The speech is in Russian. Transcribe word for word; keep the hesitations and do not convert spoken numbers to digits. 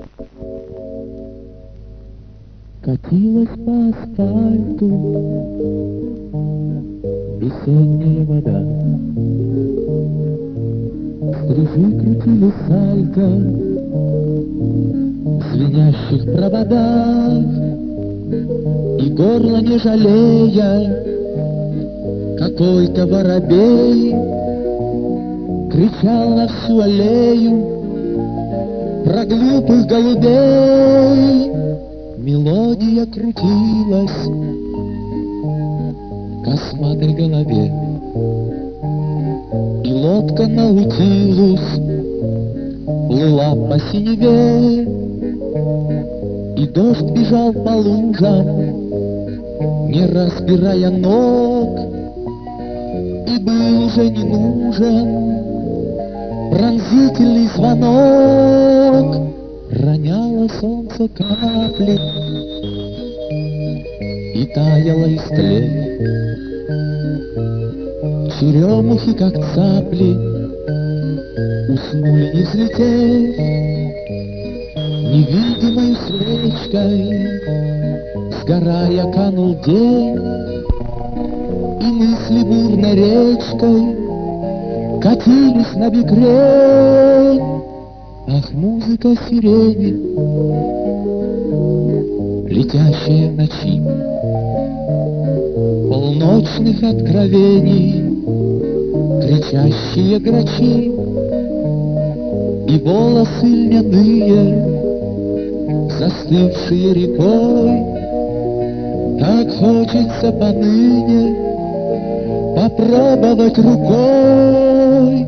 Катилась по асфальту весенняя вода, стрижи крутили сальто в звенящих проводах, и горло не жалея, какой-то воробей кричал на всю аллею про глупых голубей. Мелодия крутилась в косматой голове, и лодка Наутилус плыла по синеве, и дождь бежал по лужам, не разбирая ног, и был уже не нужен пронзительный звонок. Роняло солнце капли и таяло истле. Черемухи, как цапли, уснули, не взлетев. Невидимой свечкой, сгорая, канул день, и мысли бурной речкой катились на бекрень. Ах, музыка сирени, летящая в ночи, полночных откровений, кричащие грачи, и волосы льняные, застывшие рекой. Так хочется поныне попробовать рукой.